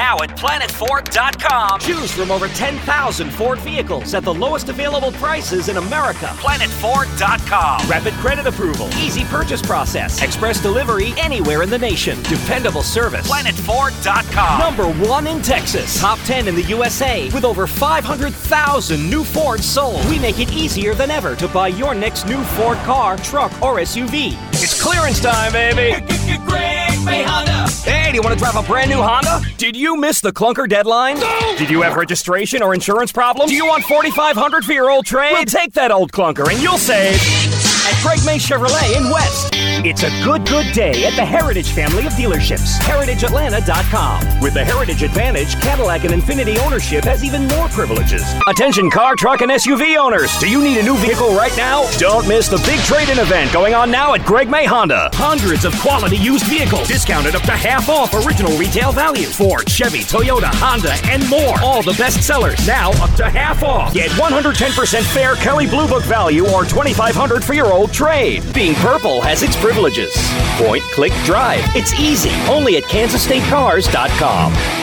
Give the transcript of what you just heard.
now at PlanetFord.com. Choose from over 10,000 Ford vehicles at the lowest available prices in America. PlanetFord.com. Rapid credit approval, easy purchase process, express delivery anywhere in the nation, dependable service. PlanetFord.com. Number 1 in Texas, top 10 in the USA, with over 500,000 new Fords sold. We make it easier than ever to buy your next new Ford car, truck, or SUV. It's clearance time, baby. Greg May Honda. Hey, do you want to drive a brand new Honda? Did you miss the clunker deadline? No! Did you have registration or insurance problems? Do you want $4,500 for your old trade? We'll take that old clunker and you'll save at Greg May Chevrolet in West. It's a good day at the Heritage family of dealerships. HeritageAtlanta.com. With the Heritage Advantage, Cadillac and Infiniti ownership has even more privileges. Attention car, truck, and SUV owners. Do you need a new vehicle right now? Don't miss the big trade-in event going on now at Greg May Honda. Hundreds of quality used vehicles, discounted up to half off original retail value. Ford, Chevy, Toyota, Honda, and more. All the best sellers now up to half off. Get 110% fair Kelley Blue Book value or $2,500 for your old trade. Being purple has its privileges. Point, click, drive. It's easy. Only at KansasStateCars.com.